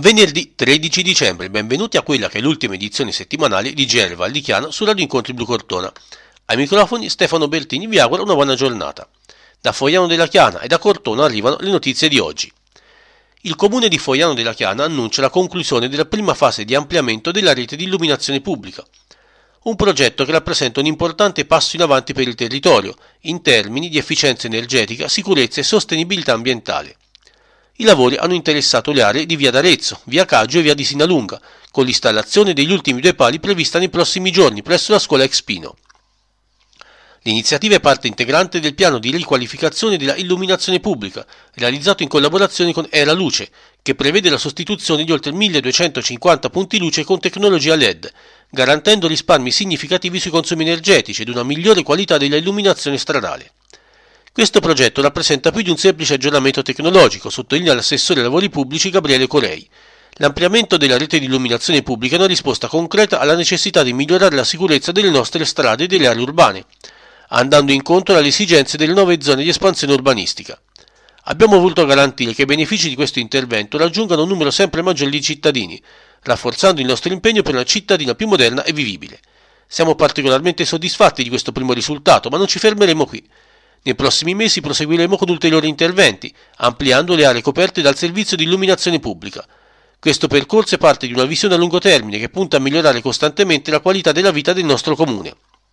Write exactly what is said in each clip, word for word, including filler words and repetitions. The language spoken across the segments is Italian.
Venerdì tredici dicembre, benvenuti a quella che è l'ultima edizione settimanale di G R Val di Chiana su Radio Incontri Blu Cortona. Ai microfoni Stefano Bertini vi augura una buona giornata. Da Fogliano della Chiana e da Cortona arrivano le notizie di oggi. Il comune di Fogliano della Chiana annuncia la conclusione della prima fase di ampliamento della rete di illuminazione pubblica. Un progetto che rappresenta un importante passo in avanti per il territorio, in termini di efficienza energetica, sicurezza e sostenibilità ambientale. I lavori hanno interessato le aree di via d'Arezzo, via Caggio e via di Sinalunga, con l'installazione degli ultimi due pali prevista nei prossimi giorni presso la scuola Expino. L'iniziativa è parte integrante del piano di riqualificazione della illuminazione pubblica, realizzato in collaborazione con Era Luce, che prevede la sostituzione di oltre milleduecentocinquanta punti luce con tecnologia L E D, garantendo risparmi significativi sui consumi energetici ed una migliore qualità della illuminazione stradale. Questo progetto rappresenta più di un semplice aggiornamento tecnologico, sottolinea l'assessore ai lavori pubblici Gabriele Corei. L'ampliamento della rete di illuminazione pubblica è una risposta concreta alla necessità di migliorare la sicurezza delle nostre strade e delle aree urbane, andando incontro alle esigenze delle nuove zone di espansione urbanistica. Abbiamo voluto garantire che i benefici di questo intervento raggiungano un numero sempre maggiore di cittadini, rafforzando il nostro impegno per una cittadina più moderna e vivibile. Siamo particolarmente soddisfatti di questo primo risultato, ma non ci fermeremo qui. Nei prossimi mesi proseguiremo con ulteriori interventi, ampliando le aree coperte dal servizio di illuminazione pubblica. Questo percorso è parte di una visione a lungo termine che punta a migliorare costantemente la qualità della vita del nostro comune.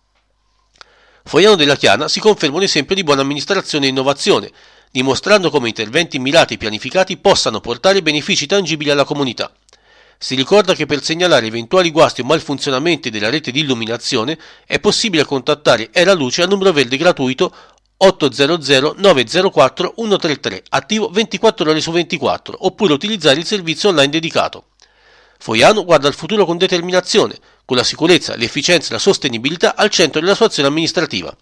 Fogliano della Chiana si conferma un esempio di buona amministrazione e innovazione, dimostrando come interventi mirati e pianificati possano portare benefici tangibili alla comunità. Si ricorda che per segnalare eventuali guasti o malfunzionamenti della rete di illuminazione è possibile contattare Era Luce al numero verde gratuito otto zero zero nove zero quattro uno tre tre, attivo ventiquattro ore su ventiquattro, oppure utilizzare il servizio online dedicato. Fogliano guarda al futuro con determinazione, con la sicurezza, l'efficienza e la sostenibilità al centro della sua azione amministrativa.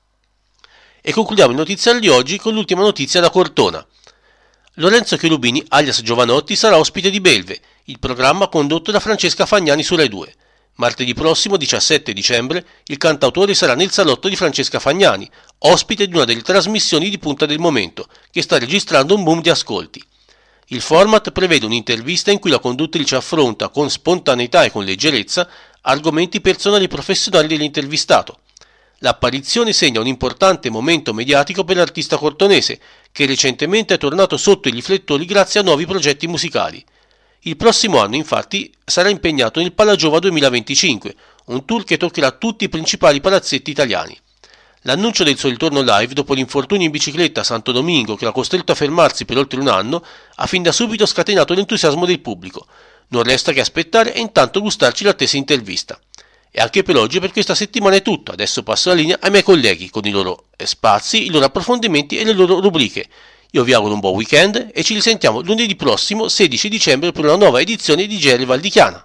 E concludiamo il notiziario di oggi con l'ultima notizia da Cortona. Lorenzo Cherubini, alias Giovanotti, sarà ospite di Belve, il programma condotto da Francesca Fagnani su Rai due. Martedì prossimo, diciassette dicembre, il cantautore sarà nel salotto di Francesca Fagnani, ospite di una delle trasmissioni di punta del momento, che sta registrando un boom di ascolti. Il format prevede un'intervista in cui la conduttrice affronta con spontaneità e con leggerezza argomenti personali e professionali dell'intervistato. L'apparizione segna un importante momento mediatico per l'artista cortonese, che recentemente è tornato sotto i riflettori grazie a nuovi progetti musicali. Il prossimo anno, infatti, sarà impegnato nel Palagiova duemilaventicinque, un tour che toccherà tutti i principali palazzetti italiani. L'annuncio del suo ritorno live dopo l'infortunio in bicicletta a Santo Domingo, che l'ha costretto a fermarsi per oltre un anno, ha fin da subito scatenato l'entusiasmo del pubblico. Non resta che aspettare e intanto gustarci l'attesa intervista. E anche per oggi e per questa settimana è tutto. Adesso passo la linea ai miei colleghi con i loro spazi, i loro approfondimenti e le loro rubriche. Io vi auguro un buon weekend e ci risentiamo lunedì prossimo, sedici dicembre, per una nuova edizione di G R Val di Chiana.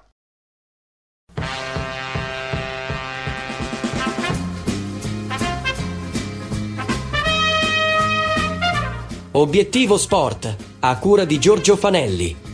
Obiettivo Sport, a cura di Giorgio Fanelli.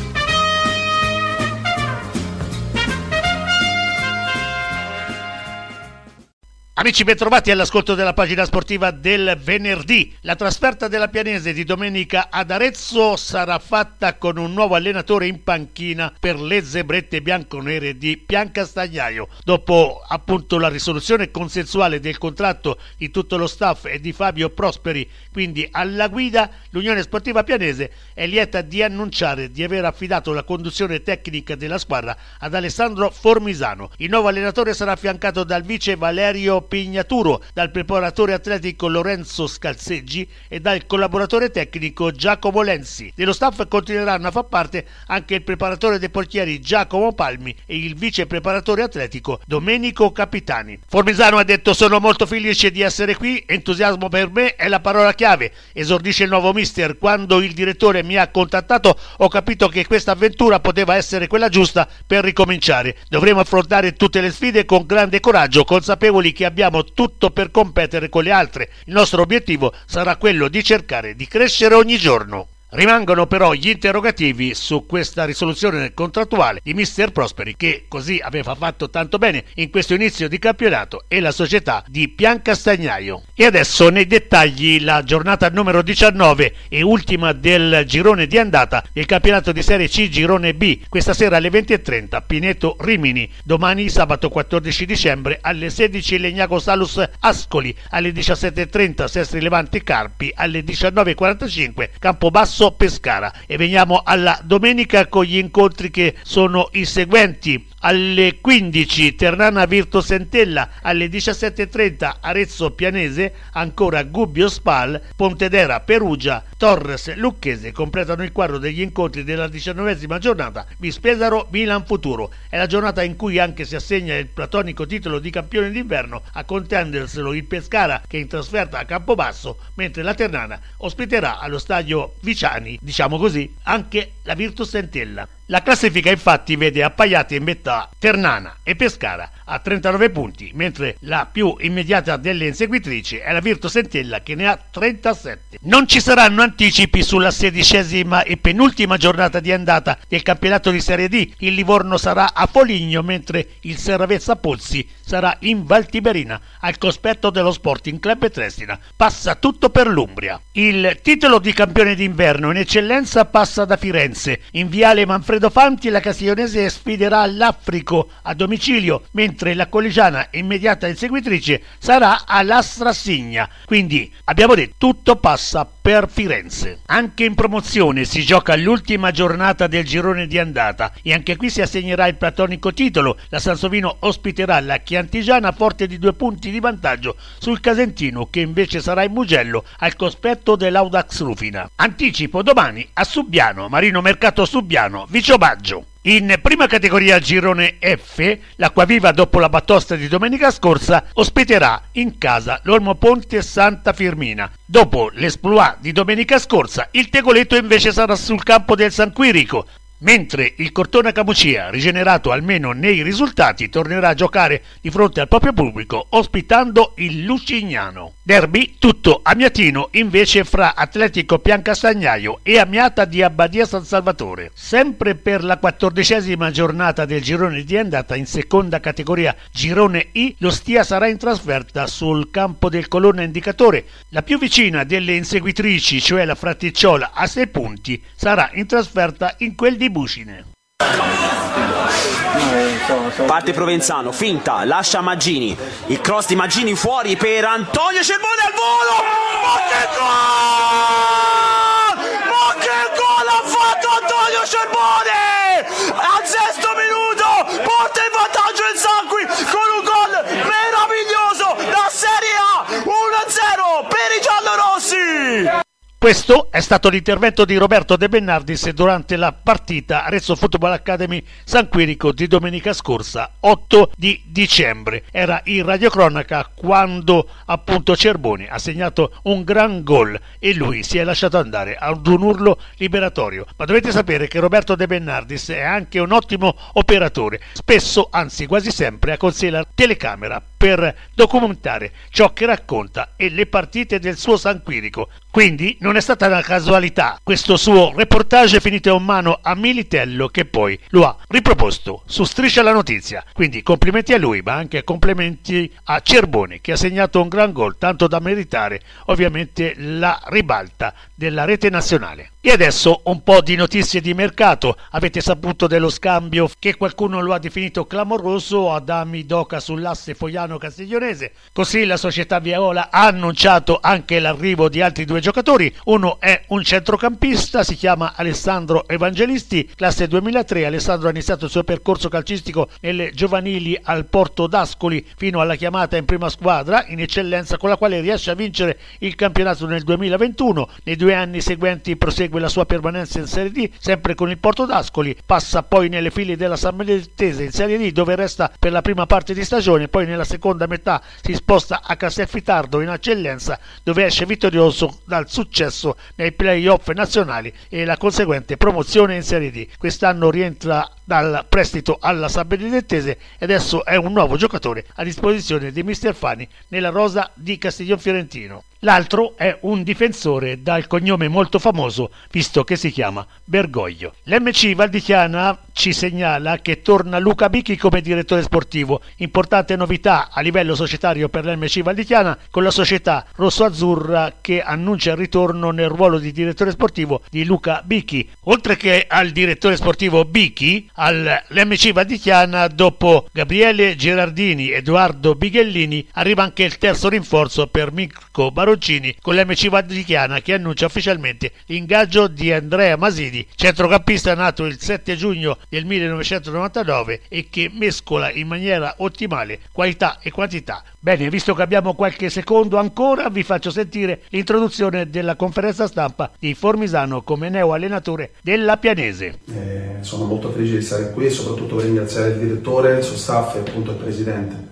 Amici, bentrovati all'ascolto della pagina sportiva del venerdì. La trasferta della Pianese di domenica ad Arezzo sarà fatta con un nuovo allenatore in panchina per le zebrette bianconere di Piancastagnaio. Dopo appunto la risoluzione consensuale del contratto di tutto lo staff e di Fabio Prosperi, quindi alla guida, l'Unione Sportiva Pianese è lieta di annunciare di aver affidato la conduzione tecnica della squadra ad Alessandro Formisano. Il nuovo allenatore sarà affiancato dal vice Valerio Pignaturo, dal preparatore atletico Lorenzo Scalzeggi e dal collaboratore tecnico Giacomo Lenzi. Dello staff continueranno a far parte anche il preparatore dei portieri Giacomo Palmi e il vice preparatore atletico Domenico Capitani. Formisano ha detto: sono molto felice di essere qui, entusiasmo per me è la parola chiave, esordisce il nuovo mister. Quando il direttore mi ha contattato ho capito che questa avventura poteva essere quella giusta per ricominciare. Dovremo affrontare tutte le sfide con grande coraggio, consapevoli che abbiamo tutto per competere con le altre. Il nostro obiettivo sarà quello di cercare di crescere ogni giorno. Rimangono però gli interrogativi su questa risoluzione contrattuale di mister Prosperi, che così aveva fatto tanto bene in questo inizio di campionato, e la società di Piancastagnaio. E adesso nei dettagli la giornata numero diciannove e ultima del girone di andata del campionato di Serie C girone B. Questa sera alle venti e trenta Pineto Rimini, domani sabato quattordici dicembre alle sedici Legnago Salus Ascoli, alle diciassette e trenta Sestri Levante Carpi, alle diciannove e quarantacinque Campobasso Pescara. E veniamo alla domenica con gli incontri che sono i seguenti: alle quindici Ternana Virtus Entella, alle diciassette e trenta Arezzo Pianese, ancora Gubbio Spal, Pontedera Perugia, Torres Lucchese completano il quadro degli incontri della diciannovesima giornata. Vispesaro Milan Futuro è la giornata in cui anche si assegna il platonico titolo di campione d'inverno, a contenderselo il Pescara che è in trasferta a Campobasso, mentre la Ternana ospiterà allo stadio Viciani, diciamo così, anche la Virtus Entella. La classifica infatti vede appaiati in metà Ternana e Pescara a trentanove punti, mentre la più immediata delle inseguitrici è la Virtus Entella che ne ha trentasette. Non ci saranno anticipi sulla sedicesima e penultima giornata di andata del campionato di Serie D. Il Livorno sarà a Foligno, mentre il Serravezza Pozzi sarà in Valtiberina al cospetto dello Sporting Club Triestina. Passa tutto per l'Umbria. Il titolo di campione d'inverno in eccellenza passa da Firenze. In viale Manfredo Fanti la Castiglionese sfiderà l'Africo a domicilio, mentre la collegiana immediata inseguitrice sarà alla Strassigna. Quindi abbiamo detto tutto passa per Firenze. Anche in promozione si gioca l'ultima giornata del girone di andata e anche qui si assegnerà il platonico titolo. La Sansovino ospiterà la Chiantigiana forte di due punti di vantaggio sul Casentino, che invece sarà in Mugello al cospetto dell'Audax Rufina. Anticipo domani a Subbiano, Marino Mercato Subbiano, Viciobaggio. In prima categoria girone F, l'Acquaviva dopo la batosta di domenica scorsa ospiterà in casa l'Olmo Ponte Santa Firmina. Dopo l'esploit di domenica scorsa, il Tegoletto invece sarà sul campo del San Quirico, mentre il Cortona Camucia, rigenerato almeno nei risultati, tornerà a giocare di fronte al proprio pubblico ospitando il Lucignano. Derby tutto amiatino invece fra Atletico Piancastagnaio e Amiata di Abbadia San Salvatore. Sempre per la quattordicesima giornata del girone di andata in seconda categoria girone I, l'Ostia sarà in trasferta sul campo del Colonna Indicatore. La più vicina delle inseguitrici, cioè la Fraticciola a sei punti, sarà in trasferta in quel di Buscine. Parte Provenzano, finta, lascia Maggini, il cross di Maggini fuori per Antonio Cerbone al volo. Ma che gol! Ma che gol ha fatto Antonio Cerbone! Al sesto minuto porta in vantaggio il Sanqui con un gol meraviglioso da Serie A, uno a zero per i giallorossi. Questo è stato l'intervento di Roberto De Bernardis durante la partita Arezzo Football Academy San Quirico di domenica scorsa, otto di dicembre. Era in radiocronaca quando appunto Cerboni ha segnato un gran gol e lui si è lasciato andare ad un urlo liberatorio. Ma dovete sapere che Roberto De Bernardis è anche un ottimo operatore, spesso, anzi quasi sempre, ha con sé la telecamera per documentare ciò che racconta e le partite del suo San Quirico. Quindi non è stata una casualità questo suo reportage finito in mano a Militello, che poi lo ha riproposto su Striscia la Notizia. Quindi complimenti a lui, ma anche complimenti a Cerboni, che ha segnato un gran gol, tanto da meritare ovviamente la ribalta della rete nazionale. E adesso un po' di notizie di mercato. Avete saputo dello scambio che qualcuno lo ha definito clamoroso, Adami Doca sull'asse Fogliano-Castiglionese. Così la società Viola ha annunciato anche l'arrivo di altri due giocatori. Uno è un centrocampista, si chiama Alessandro Evangelisti, classe duemilatré. Alessandro ha iniziato il suo percorso calcistico nelle giovanili al Porto d'Ascoli fino alla chiamata in prima squadra in eccellenza, con la quale riesce a vincere il campionato nel duemilaventuno. Nei due anni seguenti prosegue la sua permanenza in Serie D, sempre con il Porto d'Ascoli. Passa poi nelle file della San Benedettese in Serie D, dove resta per la prima parte di stagione. Poi nella seconda metà si sposta a Castelfidardo in eccellenza, dove esce vittorioso dal successo nei play-off nazionali e la conseguente promozione in Serie D. Quest'anno rientra dal prestito alla San Benedettese e adesso è un nuovo giocatore a disposizione di mister Fani nella rosa di Castiglion Fiorentino. L'altro è un difensore dal cognome molto famoso, visto che si chiama Bergoglio. L'M C Val di Chiana ci segnala che torna Luca Bicchi come direttore sportivo. Importante novità a livello societario per l'M C Val di Chiana, con la società rosso-azzurra che annuncia il ritorno nel ruolo di direttore sportivo di Luca Bicchi. Oltre che al direttore sportivo Bicchi, all'M C Val di Chiana, dopo Gabriele Gerardini e Edoardo Bighellini, arriva anche il terzo rinforzo per Mirko Baroncini con l'M C Val di Chiana, che annuncia ufficialmente l'ingaggio di Andrea Masidi, centrocampista nato il sette giugno del millenovecentonovantanove e che mescola in maniera ottimale qualità e quantità. Bene, visto che abbiamo qualche secondo ancora, vi faccio sentire l'introduzione della conferenza stampa di Formisano come neo allenatore della Pianese. Eh, sono molto felice di stare qui, soprattutto per ringraziare il direttore, il suo staff e appunto il presidente.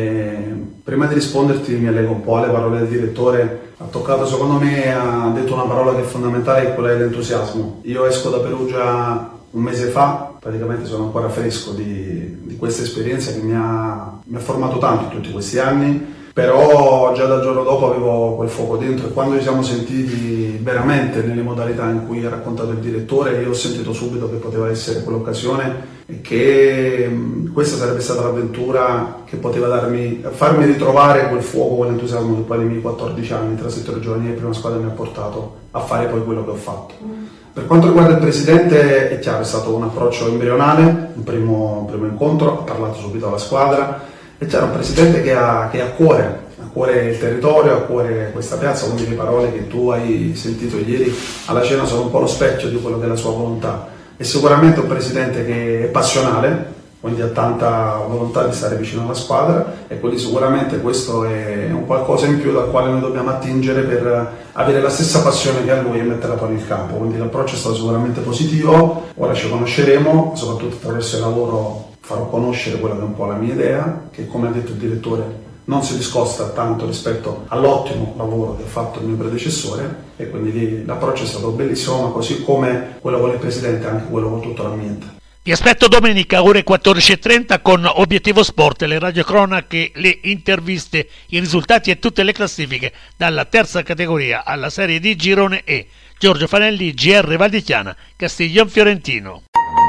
E prima di risponderti mi allego un po' alle parole del direttore. Ha toccato, secondo me, ha detto una parola che è fondamentale, che è quella dell'entusiasmo. Io esco da Perugia un mese fa, praticamente sono ancora fresco di, di questa esperienza che mi ha, mi ha formato tanto in tutti questi anni, però già dal giorno dopo avevo quel fuoco dentro e quando ci siamo sentiti veramente nelle modalità in cui ha raccontato il direttore, io ho sentito subito che poteva essere quell'occasione e che mh, questa sarebbe stata l'avventura che poteva darmi, farmi ritrovare quel fuoco, quell'entusiasmo che poi nei miei quattordici anni tra settore giovanile e prima squadra mi ha portato a fare poi quello che ho fatto. Per quanto riguarda il presidente, è chiaro, è stato un approccio embrionale, un primo, un primo incontro, ha parlato subito alla squadra. E c'era un presidente che ha, che ha a cuore, a cuore il territorio, a cuore questa piazza, quindi le parole che tu hai sentito ieri alla cena sono un po' lo specchio di quello che è la sua volontà. È sicuramente un presidente che è passionale, quindi ha tanta volontà di stare vicino alla squadra e quindi sicuramente questo è un qualcosa in più dal quale noi dobbiamo attingere per avere la stessa passione che ha lui e metterla poi nel campo. Quindi l'approccio è stato sicuramente positivo, ora ci conosceremo, soprattutto attraverso il lavoro farò conoscere quella che è un po' la mia idea, che come ha detto il direttore non si discosta tanto rispetto all'ottimo lavoro che ha fatto il mio predecessore e quindi lì l'approccio è stato bellissimo, ma così come quello con il presidente anche quello con tutto l'ambiente. Vi aspetto domenica ore quattordici e trenta con Obiettivo Sport, le radiocronache, le interviste, i risultati e tutte le classifiche dalla terza categoria alla Serie D Girone E. Giorgio Fanelli, G R Val di Chiana, Castiglion Fiorentino.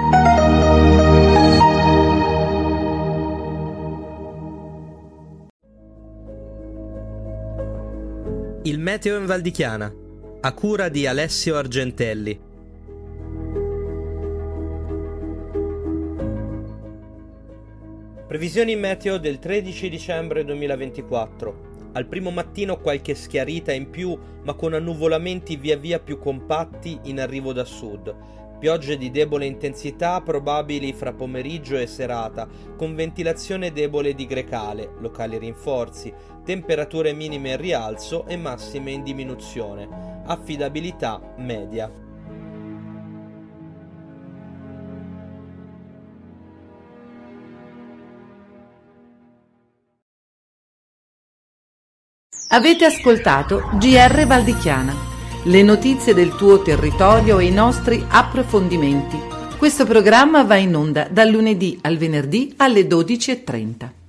Il meteo in Val di Chiana, a cura di Alessio Argentelli. Previsioni meteo del tredici dicembre duemilaventiquattro. Al primo mattino qualche schiarita in più, ma con annuvolamenti via via più compatti in arrivo da sud. Piogge di debole intensità probabili fra pomeriggio e serata, con ventilazione debole di Grecale, locali rinforzi, temperature minime in rialzo e massime in diminuzione. Affidabilità media. Avete ascoltato G R Val di Chiana. Le notizie del tuo territorio e i nostri approfondimenti. Questo programma va in onda dal lunedì al venerdì alle dodici e trenta.